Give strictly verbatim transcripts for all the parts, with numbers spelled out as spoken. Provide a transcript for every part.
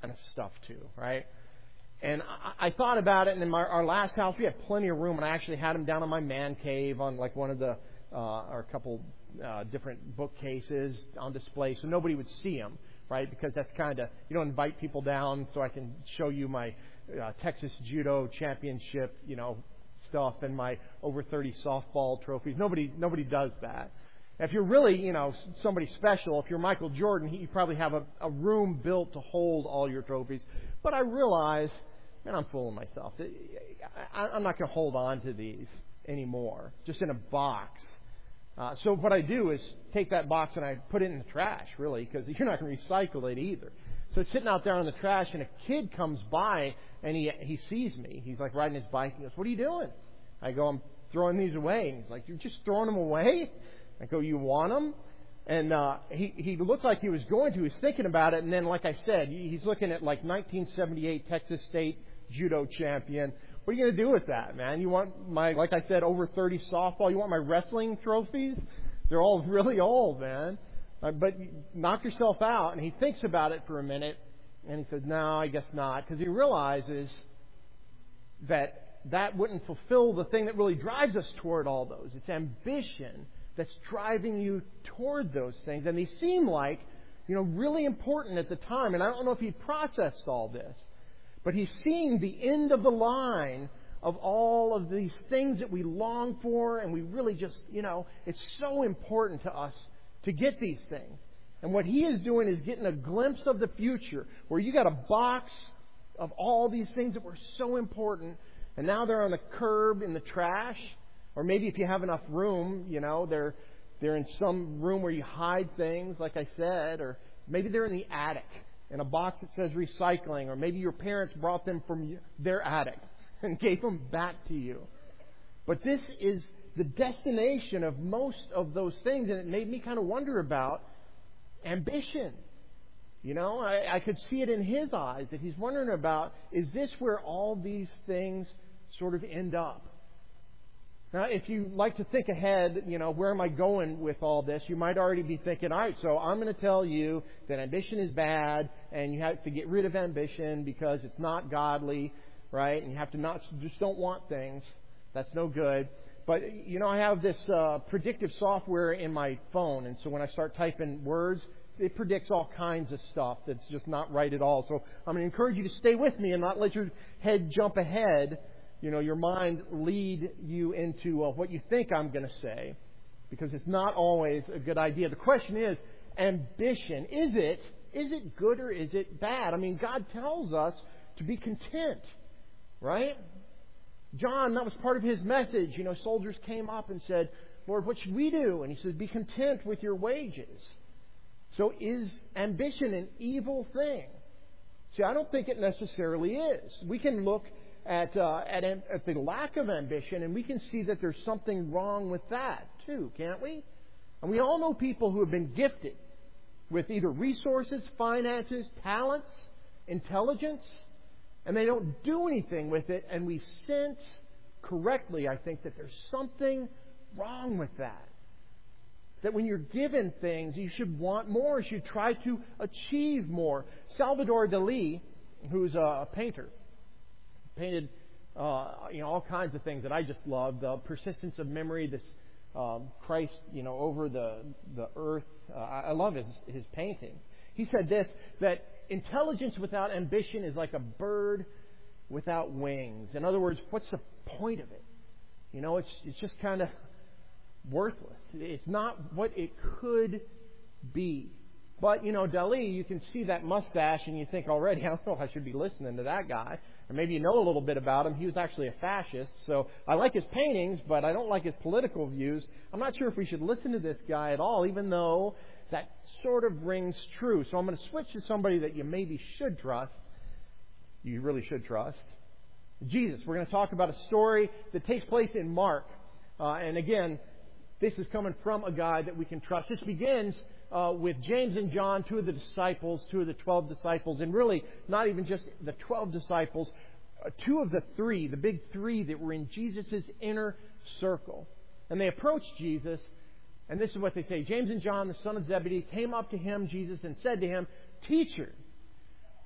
of stuff too, right? And I, I thought about it, and in my, our last house, we had plenty of room, and I actually had them down in my man cave on like one of the, uh, or a couple uh, different bookcases on display, so nobody would see them, right? Because that's kind of, you don't invite people down so I can show you my uh, Texas Judo Championship, you know, stuff and my over thirty softball trophies. Nobody, nobody does that. If you're really, you know, somebody special, if you're Michael Jordan, you probably have a, a room built to hold all your trophies. But I realize, man, I'm fooling myself. I, I'm not going to hold on to these anymore, just in a box. Uh, so what I do is take that box and I put it in the trash, really, because you're not going to recycle it either. So it's sitting out there on the trash, and a kid comes by, and he he sees me. He's like riding his bike. He goes, "What are you doing?" I go, "I'm throwing these away." And he's like, "You're just throwing them away?" I go, "You want them?" And uh, he, he looked like he was going to. He was thinking about it. And then, like I said, he's looking at like nineteen seventy-eight Texas State Judo champion. What are you going to do with that, man? You want my, like I said, over thirty softball? You want my wrestling trophies? They're all really old, man. Uh, but knock yourself out. And he thinks about it for a minute. And he says, "No, I guess not." Because he realizes that that wouldn't fulfill the thing that really drives us toward all those. It's ambition that's driving you toward those things. And they seem like, you know, really important at the time. And I don't know if he processed all this. But he's seeing the end of the line of all of these things that we long for. And we really just, you know, it's so important to us to get these things. And what he is doing is getting a glimpse of the future where you got a box of all these things that were so important. And now they're on the curb in the trash. Or maybe if you have enough room, you know, they're they're in some room where you hide things, like I said. Or maybe they're in the attic in a box that says recycling. Or maybe your parents brought them from their attic and gave them back to you. But this is the destination of most of those things. And it made me kind of wonder about ambition. You know, I, I could see it in his eyes that he's wondering about, is this where all these things sort of end up? Now, if you like to think ahead, you know, where am I going with all this? You might already be thinking, all right, so I'm going to tell you that ambition is bad and you have to get rid of ambition because it's not godly, right? And you have to not, just don't want things. That's no good. But, you know, I have this uh, predictive software in my phone. And so when I start typing words, it predicts all kinds of stuff that's just not right at all. So I'm going to encourage you to stay with me and not let your head jump ahead. You know, your mind lead you into uh, what you think I'm going to say, because it's not always a good idea. The question is, ambition, is it, is it good or is it bad? I mean, God tells us to be content, right? John, that was part of his message. You know, soldiers came up and said, "Lord, what should we do?" And he said, "Be content with your wages." So is ambition an evil thing? See, I don't think it necessarily is. We can look At, uh, at at the lack of ambition, and we can see that there's something wrong with that too, can't we? And we all know people who have been gifted with either resources, finances, talents, intelligence, and they don't do anything with it, and we sense correctly, I think, that there's something wrong with that. That when you're given things, you should want more, you should try to achieve more. Salvador Dali, who's a painter, painted uh, you know, all kinds of things that I just love. The persistence of memory, this um, Christ, you know, over the the earth. Uh, I, I love his his paintings. He said this, that intelligence without ambition is like a bird without wings. In other words, what's the point of it? You know, it's it's just kind of worthless. It's not what it could be. But, you know, Dali, you can see that mustache and you think already, I don't know if I should be listening to that guy. Or maybe you know a little bit about him. He was actually a fascist. So I like his paintings, but I don't like his political views. I'm not sure if we should listen to this guy at all, even though that sort of rings true. So I'm going to switch to somebody that you maybe should trust. You really should trust. Jesus. We're going to talk about a story that takes place in Mark. Uh, and again, this is coming from a guy that we can trust. This begins Uh, with James and John, two of the disciples, two of the twelve disciples, and really not even just the twelve disciples, uh, two of the three, the big three that were in Jesus' inner circle. And they approached Jesus, and this is what they say. James and John, the son of Zebedee, came up to him, Jesus, and said to him, "Teacher,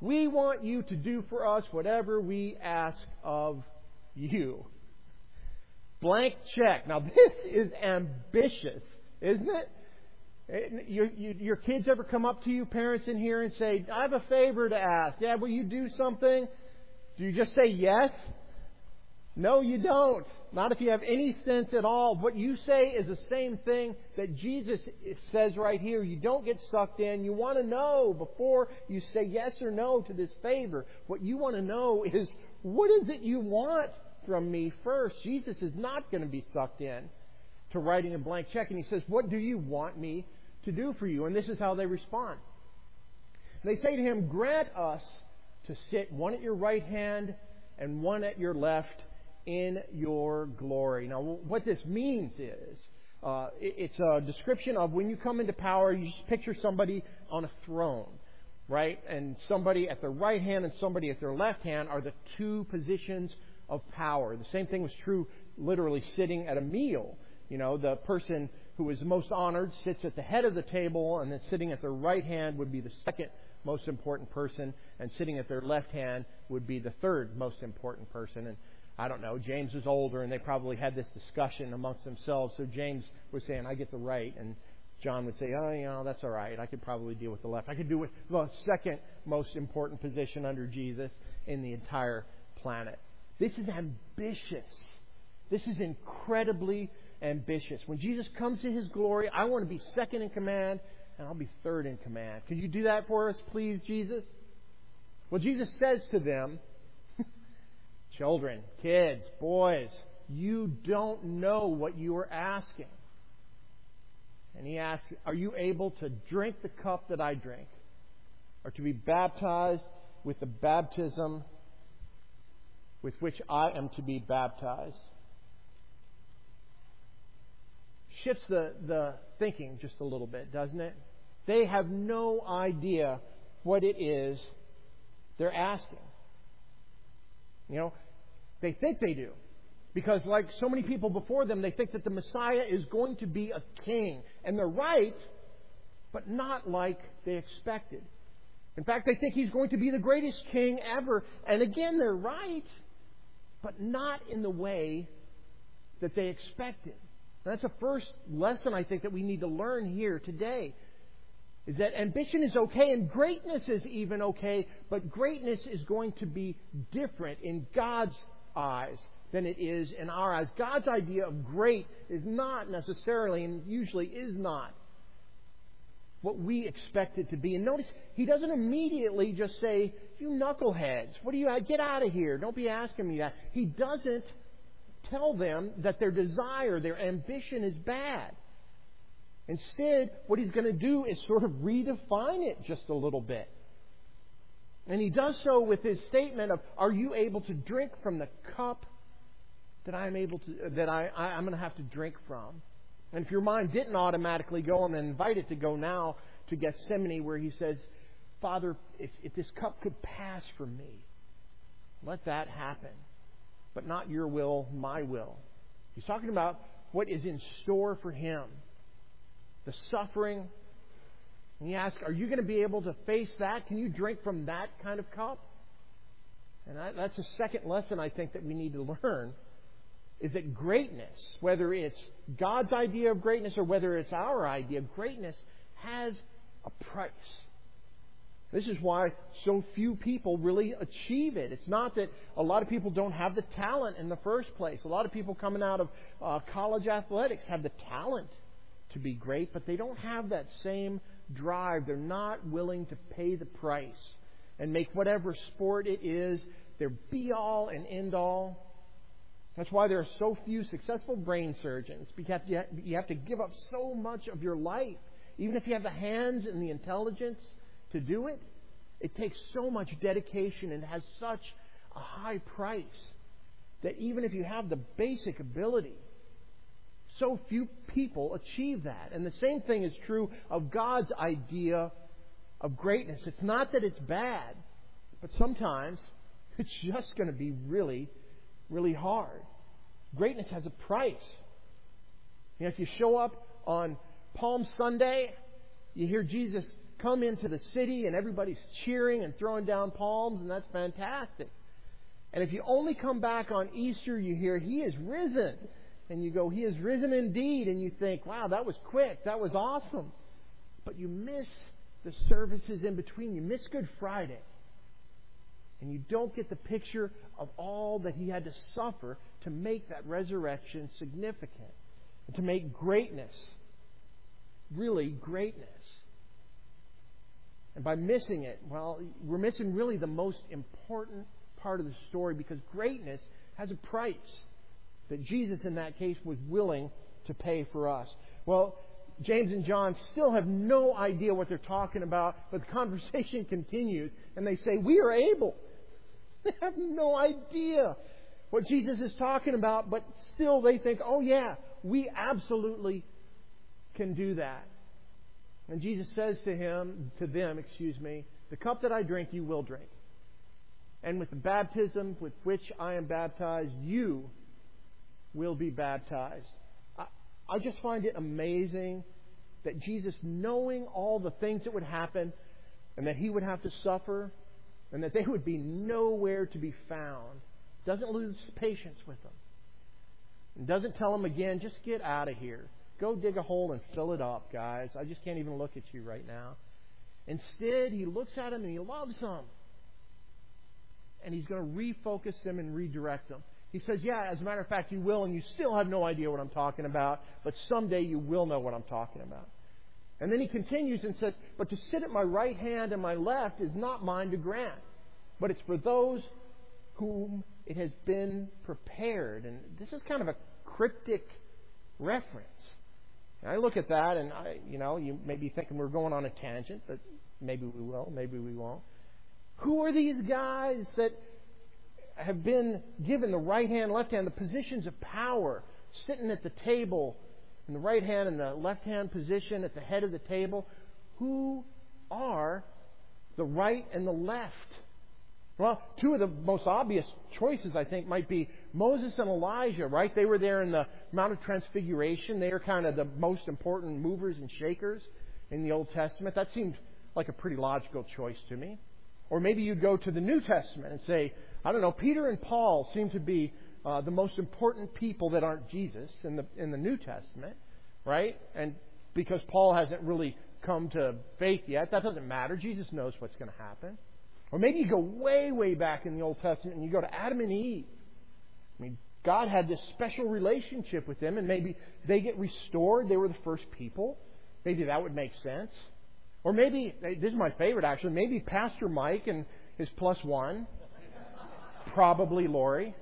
We want you to do for us whatever we ask of you. Blank check. Now, this is ambitious, isn't it? Your, your, your kids ever come up to you, parents in here, and say, I have a favor to ask. Dad, will you do something? Do you just say yes? No, you don't. Not if you have any sense at all. What you say is the same thing that Jesus says right here. You don't get sucked in. You want to know before you say yes or no to this favor. What you want to know is, what is it you want from me first? Jesus is not going to be sucked in to writing a blank check. And He says, what do you want me to do for you? And this is how they respond. They say to Him, grant us to sit one at your right hand and one at your left in your glory. Now, what this means is, uh, it's a description of when you come into power, you just picture somebody on a throne, right? And somebody at their right hand and somebody at their left hand are the two positions of power. The same thing was true literally sitting at a meal. You know, the person who is most honored sits at the head of the table, and then sitting at their right hand would be the second most important person, and sitting at their left hand would be the third most important person. And I don't know, James was older, and they probably had this discussion amongst themselves. So James was saying, I get the right. And John would say, oh, you know, that's all right. I could probably deal with the left. I could do with the second most important position under Jesus in the entire planet. This is ambitious. This is incredibly ambitious. When Jesus comes to His glory, I want to be second in command, and I'll be third in command. Could you do that for us, please, Jesus? Well, Jesus says to them, children, kids, boys, you don't know what you are asking. And He asks, are you able to drink the cup that I drink? Or to be baptized with the baptism with which I am to be baptized? Shifts the, the thinking just a little bit, doesn't it? They have no idea what it is they're asking. You know, they think they do. Because like so many people before them, they think that the Messiah is going to be a king. And they're right, but not like they expected. In fact, they think He's going to be the greatest king ever. And again, they're right, but not in the way that they expected. That's the first lesson I think that we need to learn here today. Is that ambition is okay and greatness is even okay, but greatness is going to be different in God's eyes than it is in our eyes. God's idea of great is not necessarily, and usually is not, what we expect it to be. And notice, He doesn't immediately just say, you knuckleheads, what do you, get out of here, don't be asking me that. He doesn't tell them that their desire, their ambition is bad. Instead, what He's going to do is sort of redefine it just a little bit. And He does so with His statement of, are you able to drink from the cup that I am able to, that I, I, I'm going to have to drink from? And if your mind didn't automatically go, I'm invited to go now to Gethsemane, where He says, Father, if, if this cup could pass from me, let that happen. But not your will, my will. He's talking about what is in store for Him. The suffering. And He asks, are you going to be able to face that? Can you drink from that kind of cup? And that, that's a second lesson I think that we need to learn. Is that greatness, whether it's God's idea of greatness or whether it's our idea of greatness, has a price. This is why so few people really achieve it. It's not that a lot of people don't have the talent in the first place. A lot of people coming out of uh, college athletics have the talent to be great, but they don't have that same drive. They're not willing to pay the price and make whatever sport it is their be-all and end-all. That's why there are so few successful brain surgeons, because you have to give up so much of your life. Even if you have the hands and the intelligence to do it, it takes so much dedication and has such a high price that even if you have the basic ability, so few people achieve that. And the same thing is true of God's idea of greatness. It's not that it's bad, but sometimes it's just going to be really, really hard. Greatness has a price. You know, if you show up on Palm Sunday, you hear Jesus come into the city and everybody's cheering and throwing down palms, and that's fantastic. And if you only come back on Easter, you hear, He is risen. And you go, He is risen indeed. And you think, wow, that was quick. That was awesome. But you miss the services in between. You miss Good Friday. And you don't get the picture of all that He had to suffer to make that resurrection significant. And to make greatness, really greatness. And by missing it, well, we're missing really the most important part of the story, because greatness has a price that Jesus in that case was willing to pay for us. Well, James and John still have no idea what they're talking about, but the conversation continues, and they say, we are able. They have no idea what Jesus is talking about, but still they think, oh yeah, we absolutely can do that. And Jesus says to him, to them, excuse me, the cup that I drink, you will drink. And with the baptism with which I am baptized, you will be baptized. I, I just find it amazing that Jesus, knowing all the things that would happen, and that He would have to suffer, and that they would be nowhere to be found, doesn't lose patience with them. And doesn't tell them again, just get out of here. Go dig a hole and fill it up, guys. I just can't even look at you right now. Instead, He looks at them and He loves them. And He's going to refocus them and redirect them. He says, yeah, as a matter of fact, you will, and you still have no idea what I'm talking about, but someday you will know what I'm talking about. And then He continues and says, but to sit at my right hand and my left is not mine to grant, but it's for those whom it has been prepared. And this is kind of a cryptic reference. And I look at that, and I, you know, you may be thinking we're going on a tangent, but maybe we will, maybe we won't. Who are these guys that have been given the right hand, left hand, the positions of power, sitting at the table in the right hand and the left hand position at the head of the table? Who are the right and the left? Well, two of the most obvious choices, I think, might be Moses and Elijah, right? They were there in the Mount of Transfiguration. They are kind of the most important movers and shakers in the Old Testament. That seemed like a pretty logical choice to me. Or maybe you'd go to the New Testament and say, I don't know, Peter and Paul seem to be uh, the most important people that aren't Jesus in the in the New Testament, right? And because Paul hasn't really come to faith yet, that doesn't matter. Jesus knows what's going to happen. Or maybe you go way, way back in the Old Testament and you go to Adam and Eve. I mean, God had this special relationship with them, and maybe they get restored. They were the first people. Maybe that would make sense. Or maybe, this is my favorite actually, maybe Pastor Mike and his plus one. Probably Lori.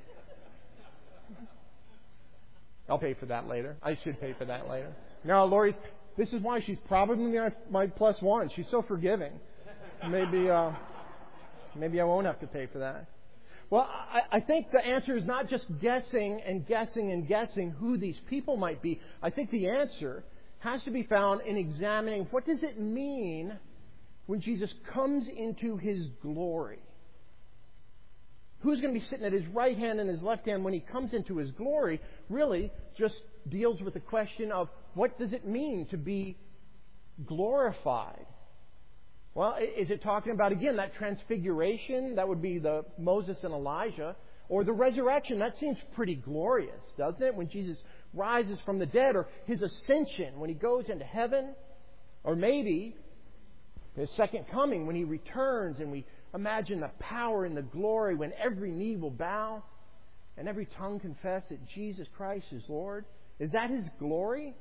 I'll pay for that later. I should pay for that later. No, Lori, this is why she's probably my, my plus one. She's so forgiving. Maybe, uh, maybe I won't have to pay for that. Well, I, I think the answer is not just guessing and guessing and guessing who these people might be. I think the answer has to be found in examining what does it mean when Jesus comes into His glory. Who's going to be sitting at His right hand and His left hand when He comes into His glory really just deals with the question of what does it mean to be glorified? Well, is it talking about, again, that transfiguration? That would be the Moses and Elijah. Or the resurrection? That seems pretty glorious, doesn't it? When Jesus rises from the dead. Or His ascension, when He goes into heaven. Or maybe His second coming, when He returns and we imagine the power and the glory when every knee will bow and every tongue confess that Jesus Christ is Lord. Is that His glory?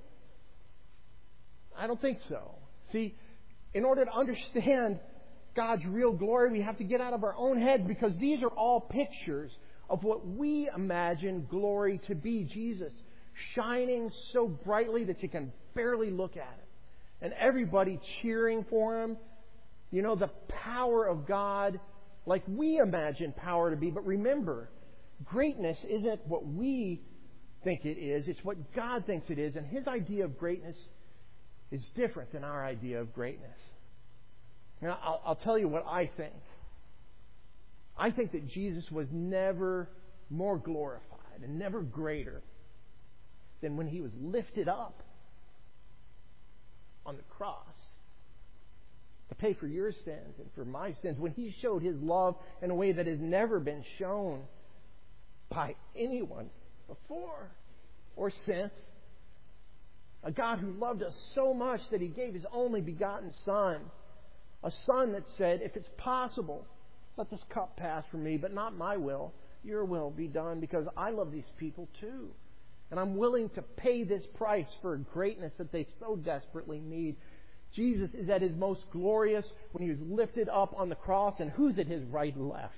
I don't think so. See, in order to understand God's real glory, we have to get out of our own heads, because these are all pictures of what we imagine glory to be. Jesus shining so brightly that you can barely look at it. And everybody cheering for Him. You know, the power of God like we imagine power to be. But remember, greatness isn't what we think it is. It's what God thinks it is. And His idea of greatness is different than our idea of greatness. Now, I'll, I'll tell you what I think. I think that Jesus was never more glorified and never greater than when He was lifted up on the cross. to pay for your sins and for my sins, when He showed His love in a way that has never been shown by anyone before or since. A God who loved us so much that He gave His only begotten Son. A Son that said, if it's possible, let this cup pass from me, but not my will, your will be done, because I love these people too. And I'm willing to pay this price for greatness that they so desperately need. Jesus is at His most glorious when He was lifted up on the cross. And who's at His right and left?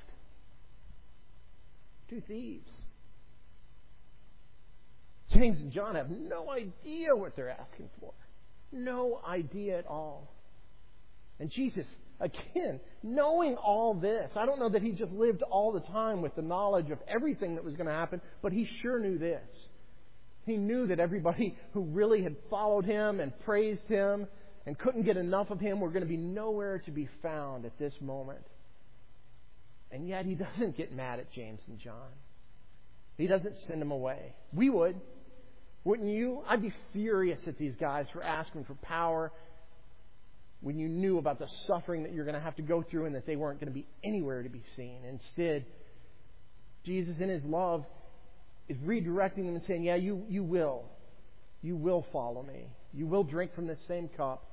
Two thieves. James and John have no idea what they're asking for. No idea at all. And Jesus, again, knowing all this, I don't know that He just lived all the time with the knowledge of everything that was going to happen, but He sure knew this. He knew that everybody who really had followed Him and praised Him and couldn't get enough of Him were going to be nowhere to be found at this moment. And yet He doesn't get mad at James and John. He doesn't send them away. We would. Wouldn't you? I'd be furious at these guys for asking for power when you knew about the suffering that you're going to have to go through and that they weren't going to be anywhere to be seen. Instead, Jesus in His love is redirecting them and saying, yeah, you, you will. You will follow me. You will drink from this same cup.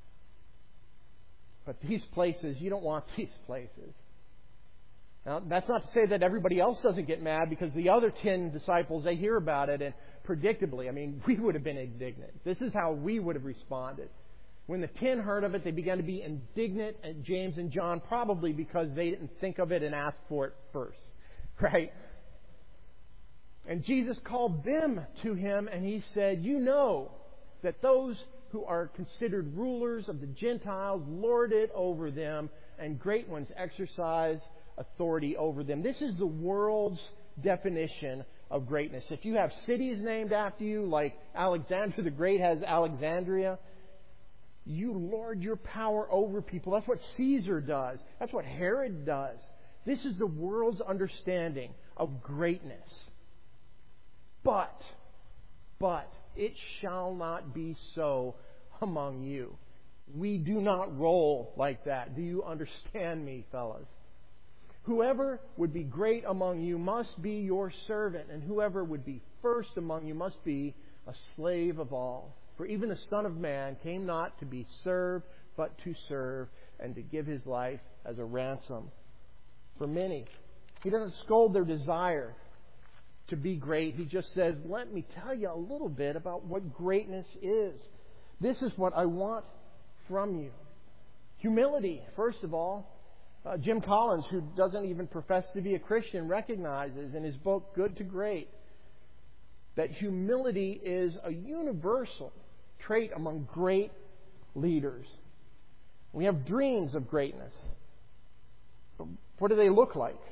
But these places, you don't want these places. Now, that's not to say that everybody else doesn't get mad, because the other ten disciples, they hear about it, and predictably, I mean, we would have been indignant. This is how we would have responded. When the ten heard of it, they began to be indignant at James and John, probably because they didn't think of it and ask for it first. Right? And Jesus called them to Him, and He said, you know that those who are considered rulers of the Gentiles lord it over them, and great ones exercise authority over them. This is the world's definition of greatness. If you have cities named after you, like Alexander the Great has Alexandria, you lord your power over people. That's what Caesar does. That's what Herod does. This is the world's understanding of greatness. But, but, it shall not be so among you. We do not roll like that. Do you understand me, fellas? Whoever would be great among you must be your servant, and whoever would be first among you must be a slave of all. For even the Son of Man came not to be served, but to serve, and to give His life as a ransom for many. He doesn't scold their desire to be great. He just says, let me tell you a little bit about what greatness is. This is what I want from you. Humility, first of all. Uh, Jim Collins, who doesn't even profess to be a Christian, recognizes in his book, Good to Great, that humility is a universal trait among great leaders. We have dreams of greatness. But what do they look like?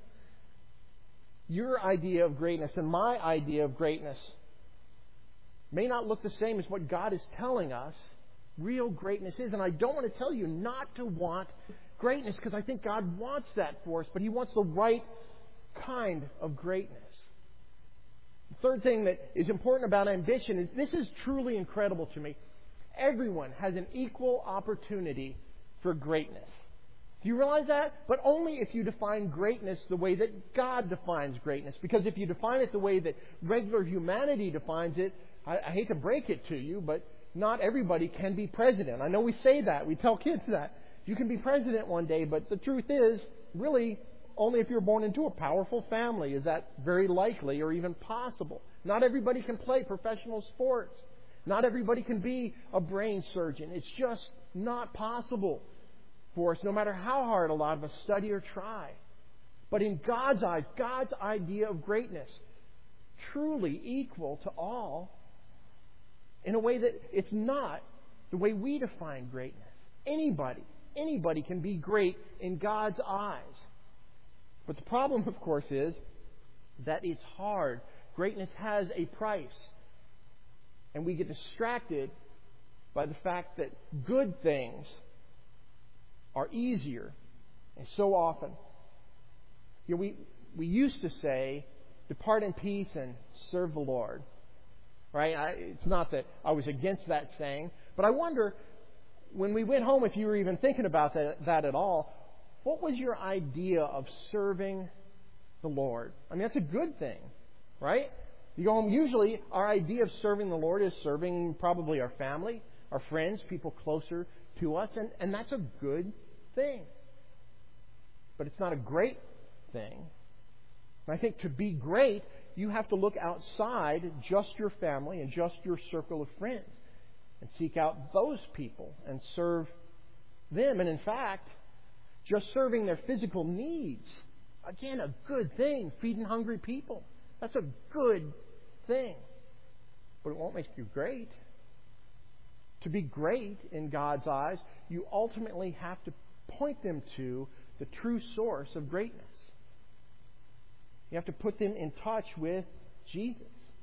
Your idea of greatness and my idea of greatness may not look the same as what God is telling us real greatness is. And I don't want to tell you not to want greatness, because I think God wants that for us, but He wants the right kind of greatness. The third thing that is important about ambition is, this is truly incredible to me. Everyone has an equal opportunity for greatness. Do you realize that? But only if you define greatness the way that God defines greatness. Because if you define it the way that regular humanity defines it, I, I hate to break it to you, but not everybody can be president. I know we say that. We tell kids that. You can be president one day, but the truth is, really, only if you're born into a powerful family is that very likely or even possible. Not everybody can play professional sports. Not everybody can be a brain surgeon. It's just not possible for us, no matter how hard a lot of us study or try. But in God's eyes, God's idea of greatness, truly equal to all, in a way that it's not the way we define greatness. Anybody, anybody can be great in God's eyes. But the problem, of course, is that it's hard. Greatness has a price. And we get distracted by the fact that good things are easier. And so often, you know, we, we used to say, depart in peace and serve the Lord. Right? I, it's not that I was against that saying, but I wonder, when we went home, if you were even thinking about that, that at all, what was your idea of serving the Lord? I mean, that's a good thing, right? You go home, usually our idea of serving the Lord is serving probably our family, our friends, people closer to us, and, and that's a good thing. But it's not a great thing. And I think to be great, you have to look outside just your family and just your circle of friends and seek out those people and serve them. And in fact, just serving their physical needs, again, a good thing. Feeding hungry people, that's a good thing. But it won't make you great. To be great in God's eyes, you ultimately have to point them to the true source of greatness. You have to put them in touch with Jesus,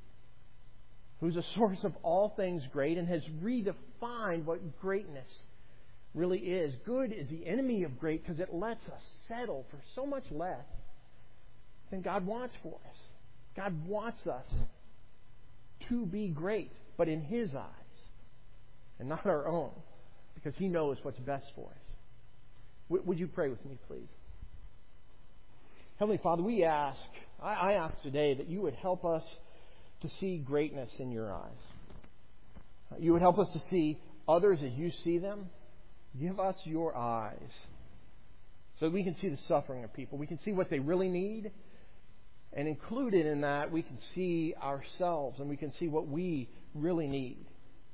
who's a source of all things great and has redefined what greatness really is. Good is the enemy of great because it lets us settle for so much less than God wants for us. God wants us to be great, but in His eyes and not our own, because He knows what's best for us. W- would you pray with me, please? Heavenly Father, we ask, I, I ask today that you would help us to see greatness in your eyes. You would help us to see others as you see them. Give us your eyes so that we can see the suffering of people. We can see what they really need. And included in that, we can see ourselves and we can see what we really need.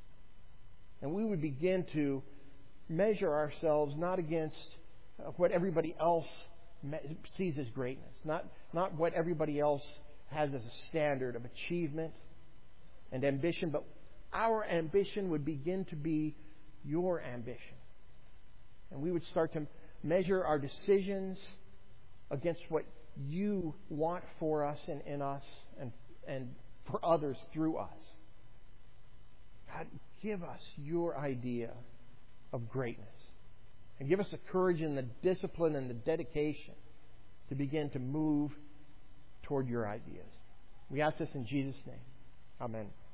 And we would begin to measure ourselves not against what everybody else sees as greatness, not, not what everybody else has as a standard of achievement and ambition, but our ambition would begin to be your ambition. And we would start to measure our decisions against what you want for us and in us and, and for others through us. God, give us your idea of greatness. And give us the courage and the discipline and the dedication to begin to move toward your ideas. We ask this in Jesus' name. Amen.